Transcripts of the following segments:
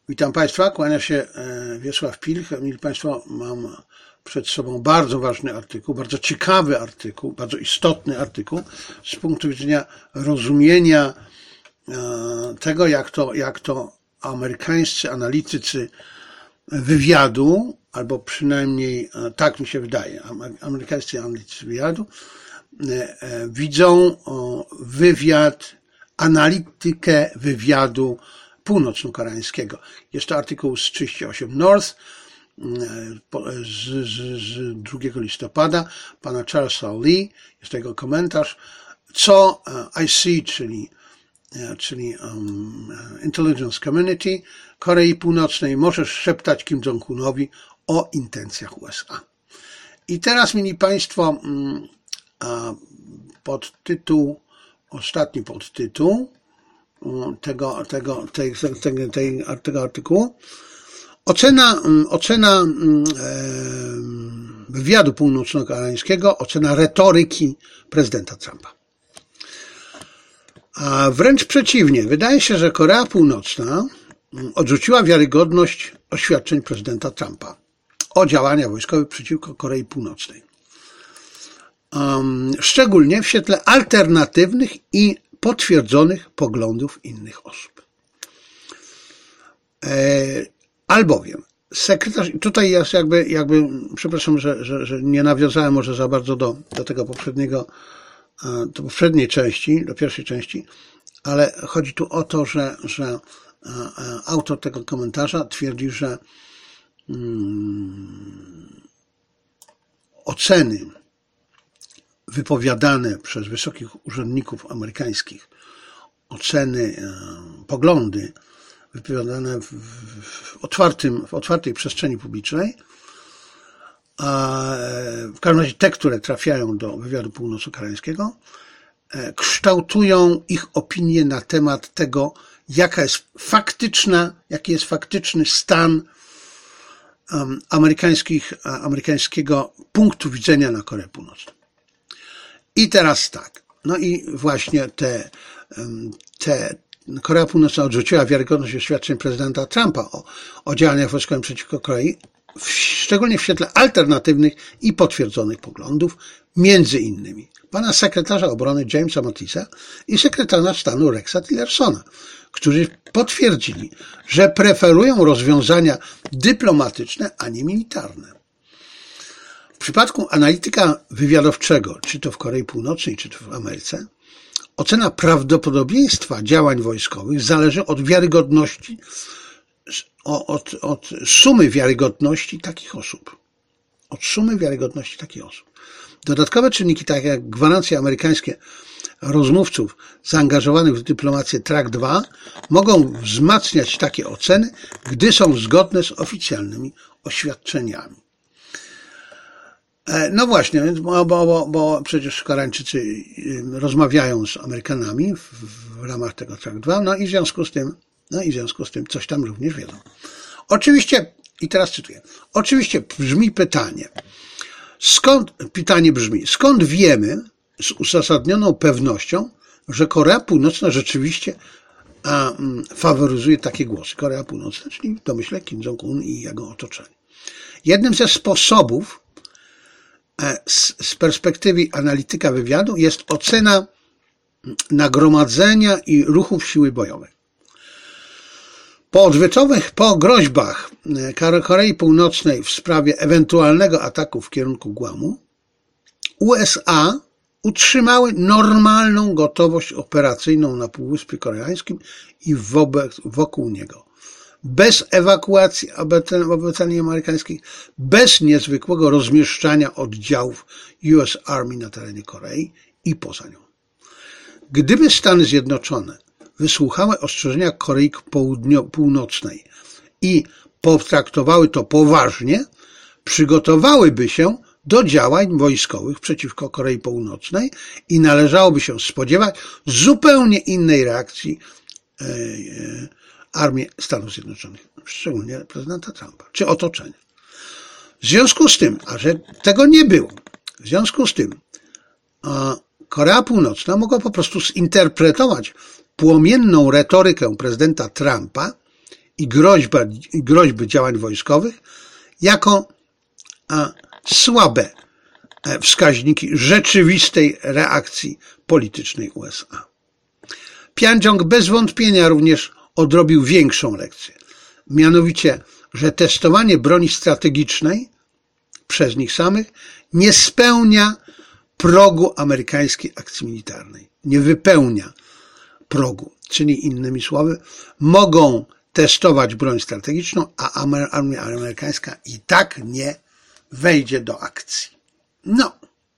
Witam Państwa, kłania się Wiesław Pilch. Mili Państwo, mam przed sobą bardzo ważny artykuł, bardzo ciekawy artykuł, bardzo istotny artykuł z punktu widzenia rozumienia tego, jak to amerykańscy analitycy wywiadu, albo przynajmniej tak mi się wydaje, amerykańscy analitycy wywiadu widzą wywiad, analitykę wywiadu północno-koreańskiego. Jest to artykuł z 38 North z 2 listopada pana Charlesa Lee. Jest to jego komentarz. Co IC, czyli Intelligence Community Korei Północnej może szeptać Kim Jong-unowi o intencjach USA. I teraz, mili Państwo, ostatni podtytuł tego artykułu. Ocena wywiadu północno-koreańskiego, ocena retoryki prezydenta Trumpa. A wręcz przeciwnie, wydaje się, że Korea Północna odrzuciła wiarygodność oświadczeń prezydenta Trumpa o działaniach wojskowych przeciwko Korei Północnej. Szczególnie w świetle alternatywnych i potwierdzonych poglądów innych osób. Albowiem sekretarz, tutaj jest jakby przepraszam, że nie nawiązałem może za bardzo do tego poprzedniego, do poprzedniej części, do pierwszej części, ale chodzi tu o to, że autor tego komentarza twierdzi, że oceny wypowiadane przez wysokich urzędników amerykańskich, oceny, poglądy wypowiadane w otwartej przestrzeni publicznej, a w każdym razie te, które trafiają do wywiadu północno-koreańskiego, kształtują ich opinie na temat tego, jaki jest faktyczny stan amerykańskiego punktu widzenia na Koreę Północną. I teraz tak, no i właśnie Korea Północna odrzuciła wiarygodność oświadczeń prezydenta Trumpa o działaniach wojskowych przeciwko Korei, szczególnie w świetle alternatywnych i potwierdzonych poglądów, między innymi pana sekretarza obrony Jamesa Mattisa i sekretarza stanu Rexa Tillersona, którzy potwierdzili, że preferują rozwiązania dyplomatyczne, a nie militarne. W przypadku analityka wywiadowczego, czy to w Korei Północnej, czy to w Ameryce, ocena prawdopodobieństwa działań wojskowych zależy od wiarygodności, od sumy wiarygodności takich osób. Od sumy wiarygodności takich osób. Dodatkowe czynniki, takie jak gwarancje amerykańskie rozmówców zaangażowanych w dyplomację Track 2, mogą wzmacniać takie oceny, gdy są zgodne z oficjalnymi oświadczeniami. No właśnie, bo przecież Koreańczycy rozmawiają z Amerykanami w ramach tego Track 2, no i w związku z tym coś tam również wiedzą. Oczywiście, i teraz cytuję, oczywiście brzmi pytanie, skąd wiemy z uzasadnioną pewnością, że Korea Północna rzeczywiście faworyzuje takie głosy. Korea Północna, czyli w domyśle Kim Jong-un i jego otoczenie. Jednym ze sposobów z perspektywy analityka wywiadu jest ocena nagromadzenia i ruchów siły bojowej. Po groźbach Korei Północnej w sprawie ewentualnego ataku w kierunku Guamu, USA utrzymały normalną gotowość operacyjną na Półwyspie Koreańskim i wokół niego. Bez ewakuacji obywateli amerykańskich, bez niezwykłego rozmieszczania oddziałów US Army na terenie Korei i poza nią. Gdyby Stany Zjednoczone wysłuchały ostrzeżenia Korei Północnej i potraktowały to poważnie, przygotowałyby się do działań wojskowych przeciwko Korei Północnej i należałoby się spodziewać zupełnie innej reakcji armii Stanów Zjednoczonych, szczególnie prezydenta Trumpa, czy otoczenia. W związku z tym, a że tego nie było, w związku z tym Korea Północna mogła po prostu zinterpretować płomienną retorykę prezydenta Trumpa i groźby działań wojskowych jako słabe wskaźniki rzeczywistej reakcji politycznej USA. Pjandziong bez wątpienia również odrobił większą lekcję, mianowicie, że testowanie broni strategicznej przez nich samych nie spełnia progu amerykańskiej akcji militarnej. Nie wypełnia progu, czyli innymi słowy, mogą testować broń strategiczną, a armia amerykańska i tak nie wejdzie do akcji. No.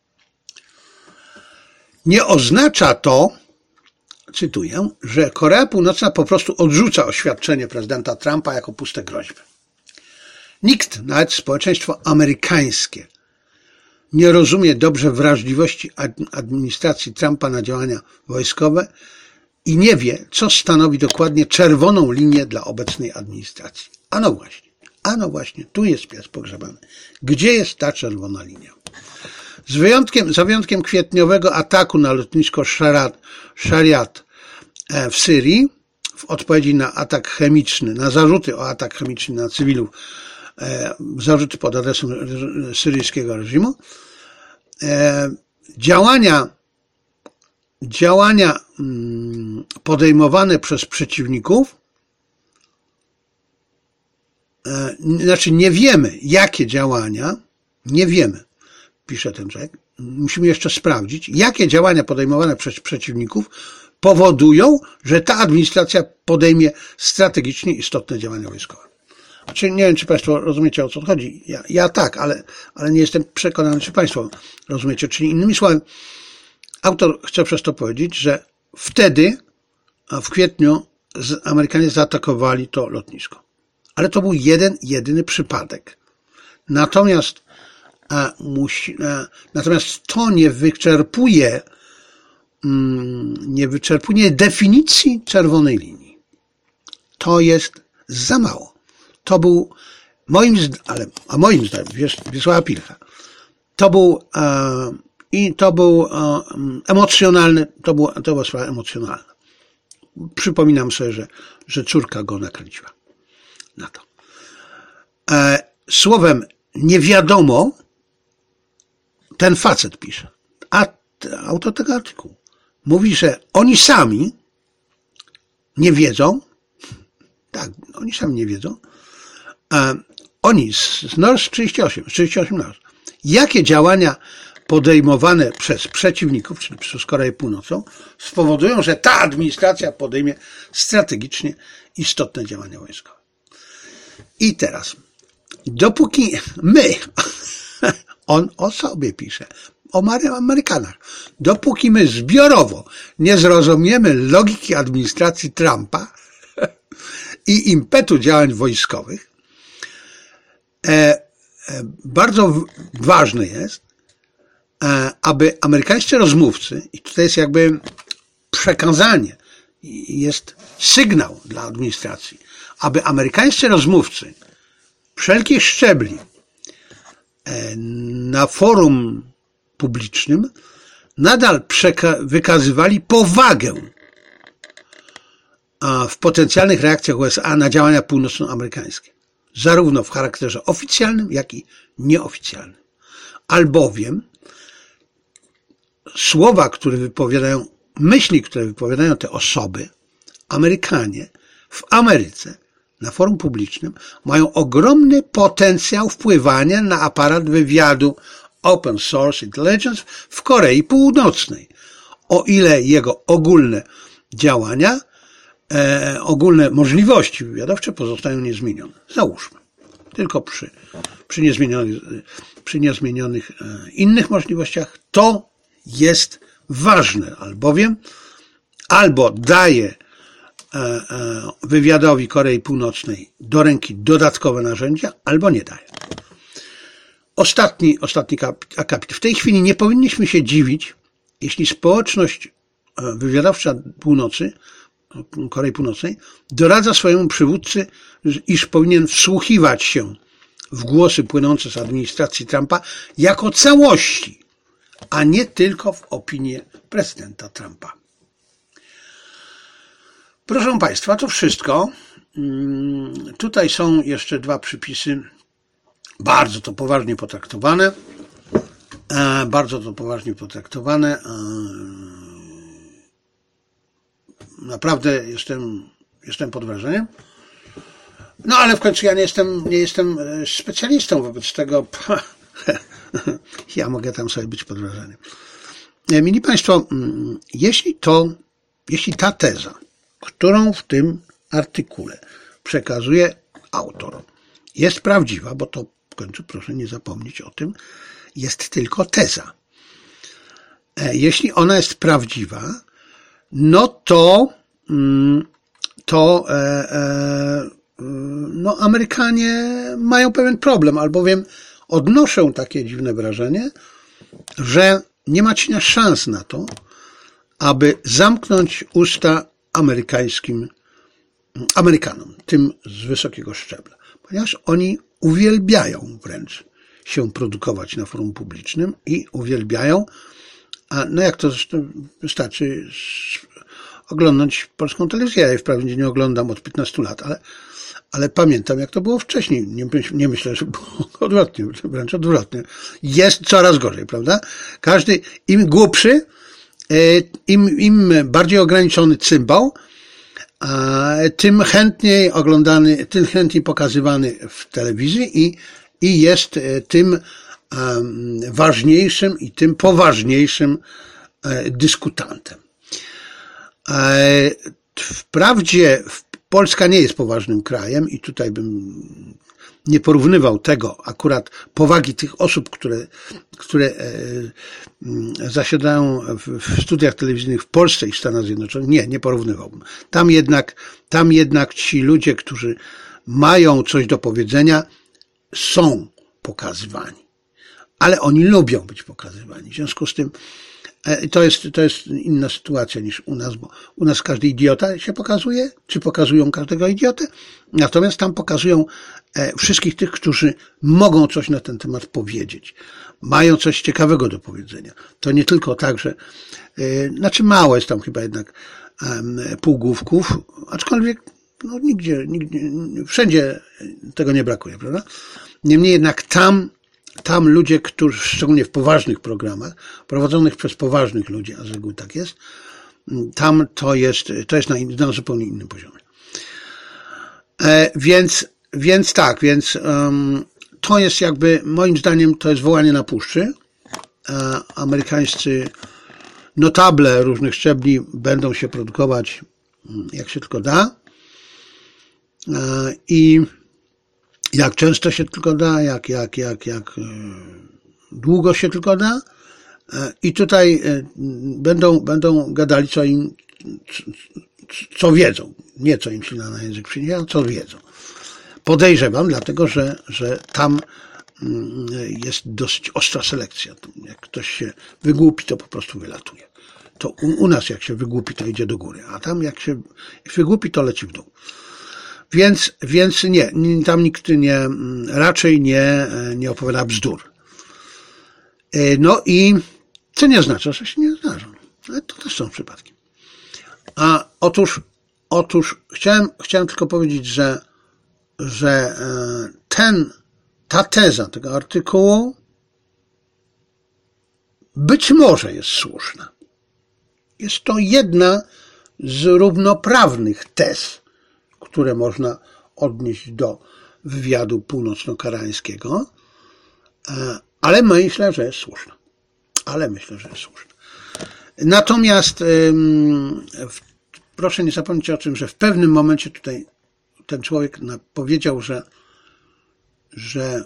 Nie oznacza to, cytuję, że Korea Północna po prostu odrzuca oświadczenie prezydenta Trumpa jako puste groźby. Nikt, nawet społeczeństwo amerykańskie, nie rozumie dobrze wrażliwości administracji Trumpa na działania wojskowe i nie wie, co stanowi dokładnie czerwoną linię dla obecnej administracji. A no właśnie, tu jest pies pogrzebany. Gdzie jest ta czerwona linia? Za wyjątkiem kwietniowego ataku na lotnisko Shariat w Syrii, w odpowiedzi na atak chemiczny, na zarzuty o atak chemiczny na cywilów, zarzuty pod adresem syryjskiego reżimu, działania podejmowane przez przeciwników, znaczy nie wiemy, jakie działania, nie wiemy, pisze ten człowiek, musimy jeszcze sprawdzić, jakie działania podejmowane przez przeciwników powodują, że ta administracja podejmie strategicznie istotne działania wojskowe. Znaczy, nie wiem, czy Państwo rozumiecie, o co chodzi. Ja tak, ale nie jestem przekonany, czy Państwo rozumiecie. Czyli innymi słowy, autor chce przez to powiedzieć, że wtedy, w kwietniu, Amerykanie zaatakowali to lotnisko. Ale to był jedyny przypadek. Natomiast to nie wyczerpuje definicji czerwonej linii. To jest za mało. To był, moim zdaniem, Wiesława Pilcha, to był emocjonalny, to była sprawa emocjonalna. Przypominam sobie, że córka go nakręciła na to. Słowem, nie wiadomo, ten facet pisze, autor tego artykułu, mówi, że oni sami nie wiedzą, tak, oni sami nie wiedzą, oni z North 38 North, jakie działania podejmowane przez przeciwników, czyli przez Koreę Północną, spowodują, że ta administracja podejmie strategicznie istotne działania wojskowe. I teraz, dopóki my, on o sobie pisze, o Amerykanach, dopóki my zbiorowo nie zrozumiemy logiki administracji Trumpa i impetu działań wojskowych, bardzo ważne jest, aby amerykańscy rozmówcy, i tutaj jest jakby przekazanie, jest sygnał dla administracji, aby amerykańscy rozmówcy wszelkich szczebli na forum publicznym nadal wykazywali powagę w potencjalnych reakcjach USA na działania północnoamerykańskie, zarówno w charakterze oficjalnym, jak i nieoficjalnym. Albowiem słowa, które wypowiadają, myśli, które wypowiadają te osoby, Amerykanie w Ameryce, na forum publicznym, mają ogromny potencjał wpływania na aparat wywiadu Open Source Intelligence w Korei Północnej, o ile jego ogólne działania, ogólne możliwości wywiadowcze pozostają niezmienione. Załóżmy. Tylko przy niezmienionych innych możliwościach to jest ważne, albowiem albo daje wywiadowi Korei Północnej do ręki dodatkowe narzędzia, albo nie daje. Ostatni akapit. W tej chwili nie powinniśmy się dziwić, jeśli społeczność wywiadowcza Korei Północnej doradza swojemu przywódcy, iż powinien wsłuchiwać się w głosy płynące z administracji Trumpa jako całości, a nie tylko w opinię prezydenta Trumpa. Proszę Państwa, to wszystko. tutaj są jeszcze dwa przypisy, bardzo to poważnie potraktowane. Naprawdę jestem pod wrażeniem. No ale w końcu ja nie jestem specjalistą, wobec tego ja mogę tam sobie być pod wrażeniem. Mili Państwo, jeśli ta teza, którą w tym artykule przekazuje autor, jest prawdziwa, bo to w końcu proszę nie zapomnieć o tym, jest tylko teza. Jeśli ona jest prawdziwa, no to Amerykanie mają pewien problem, albowiem odnoszę takie dziwne wrażenie, że nie ma cienia szans na to, aby zamknąć usta Amerykanom, tym z wysokiego szczebla, ponieważ oni uwielbiają wręcz się produkować na forum publicznym i uwielbiają, no jak to zresztą wystarczy oglądać polską telewizję. Ja wprawdzie nie oglądam od 15 lat, ale pamiętam, jak to było wcześniej. Nie myślę, że było odwrotnie, wręcz odwrotnie. Jest coraz gorzej, prawda? Każdy, im głupszy, im bardziej ograniczony cymbał, tym chętniej oglądany, tym chętniej pokazywany w telewizji i jest tym ważniejszym i tym poważniejszym dyskutantem. Wprawdzie Polska nie jest poważnym krajem i tutaj bym nie porównywał tego akurat powagi tych osób, które zasiadają w studiach telewizyjnych w Polsce i w Stanach Zjednoczonych. Nie porównywałbym. Tam jednak ci ludzie, którzy mają coś do powiedzenia, są pokazywani. Ale oni lubią być pokazywani. W związku z tym to jest inna sytuacja niż u nas, bo u nas każdy idiota się pokazuje, czy pokazują każdego idiotę, natomiast tam pokazują wszystkich tych, którzy mogą coś na ten temat powiedzieć, mają coś ciekawego do powiedzenia. To nie tylko tak, że mało jest tam chyba jednak półgłówków, aczkolwiek no, nigdzie, wszędzie tego nie brakuje, prawda? Niemniej jednak tam ludzie, którzy, szczególnie w poważnych programach, prowadzonych przez poważnych ludzi, a z reguły tak jest, tam to jest na zupełnie innym poziomie. Więc to jest jakby, moim zdaniem, to jest wołanie na puszczy. Amerykańscy notable różnych szczebli będą się produkować jak się tylko da. I jak często się tylko da, jak długo się tylko da. I tutaj będą gadali, co wiedzą. Nie co im się na język przyniesie, ale co wiedzą. Podejrzewam, dlatego, że tam jest dosyć ostra selekcja. Jak ktoś się wygłupi, to po prostu wylatuje. To u nas jak się wygłupi, to idzie do góry, a tam jak się wygłupi, to leci w dół. Więc nie, tam nikt raczej nie opowiada bzdur. No i co nie oznacza, że się nie zdarzą. Ale to też są przypadki. A otóż chciałem tylko powiedzieć, że ta teza tego artykułu być może jest słuszna. Jest to jedna z równoprawnych tez, które można odnieść do wywiadu północno-koreańskiego, ale myślę, że jest słuszna. Natomiast proszę nie zapomnieć o tym, że w pewnym momencie tutaj ten człowiek powiedział, że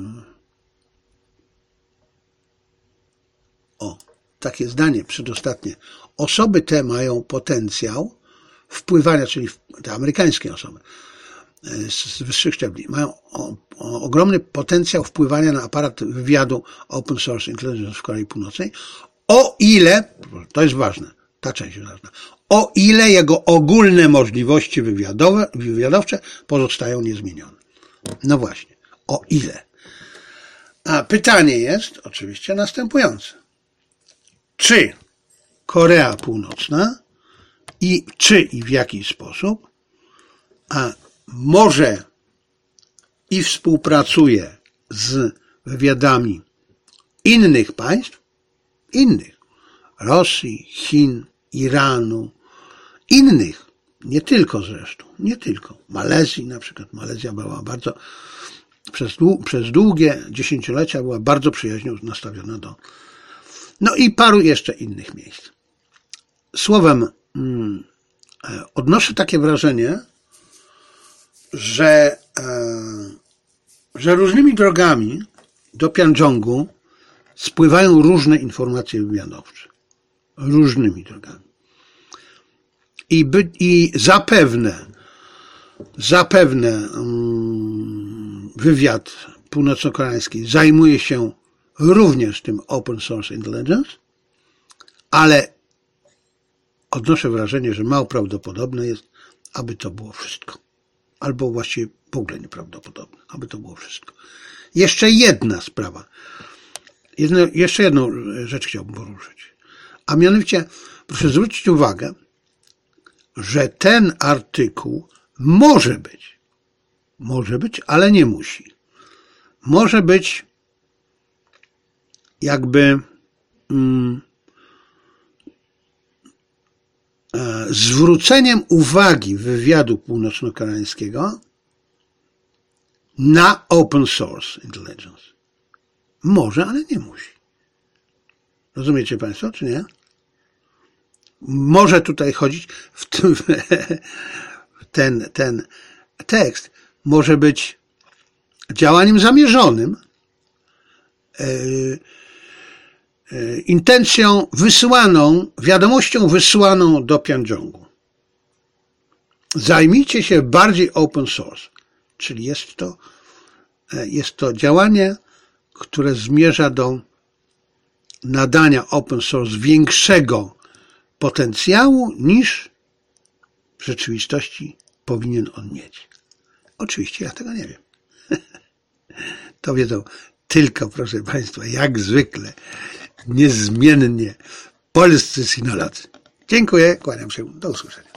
takie zdanie przedostatnie, osoby te mają potencjał wpływania, czyli te amerykańskie osoby z wyższych szczebli, mają ogromny potencjał wpływania na aparat wywiadu Open Source Intelligence w Korei Północnej, o ile, to jest ważne, ta część jest ważna, o ile jego ogólne możliwości wywiadowcze pozostają niezmienione. No właśnie, o ile. A pytanie jest oczywiście następujące. Czy Korea Północna czy i w jaki sposób może i współpracuje z wywiadami innych państw, Rosji, Chin, Iranu, innych, nie tylko zresztą, nie tylko, Malezji na przykład. Malezja była bardzo, przez długie dziesięciolecia była bardzo przyjaźnie nastawiona do, no i paru jeszcze innych miejsc. Słowem, odnoszę takie wrażenie, że różnymi drogami do Pjandżongu spływają różne informacje wywiadowcze. Różnymi drogami. I zapewne wywiad północno-koreański zajmuje się również tym open source intelligence, ale odnoszę wrażenie, że mało prawdopodobne jest, aby to było wszystko. Albo właściwie w ogóle nieprawdopodobne, aby to było wszystko. Jeszcze jedna sprawa. Jeszcze jedną rzecz chciałbym poruszyć. A mianowicie, proszę zwrócić uwagę, że ten artykuł może być, ale nie musi. Może być jakby zwróceniem uwagi wywiadu północno-koreańskiego na open source intelligence. Może, ale nie musi. Rozumiecie Państwo, czy nie? Może tutaj chodzić w tym, ten tekst może być działaniem zamierzonym, intencją wysyłaną, wiadomością wysyłaną do Pjandżongu. Zajmijcie się bardziej open source, czyli jest to działanie, które zmierza do nadania open source większego potencjału niż w rzeczywistości powinien on mieć. Oczywiście ja tego nie wiem. To wiedzą tylko, proszę Państwa, jak zwykle, niezmiennie polscy sinolodzy. Dziękuję, kłaniam się, do usłyszenia.